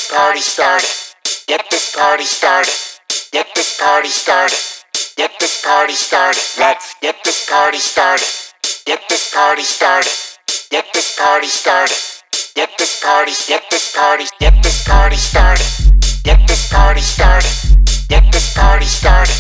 this party started. Get this party started. Get this party started. Get this party started. Let's get this party started. Get this party started. Get this party started. Get this party, get this party, get this party started. Get this party started. Get this party started.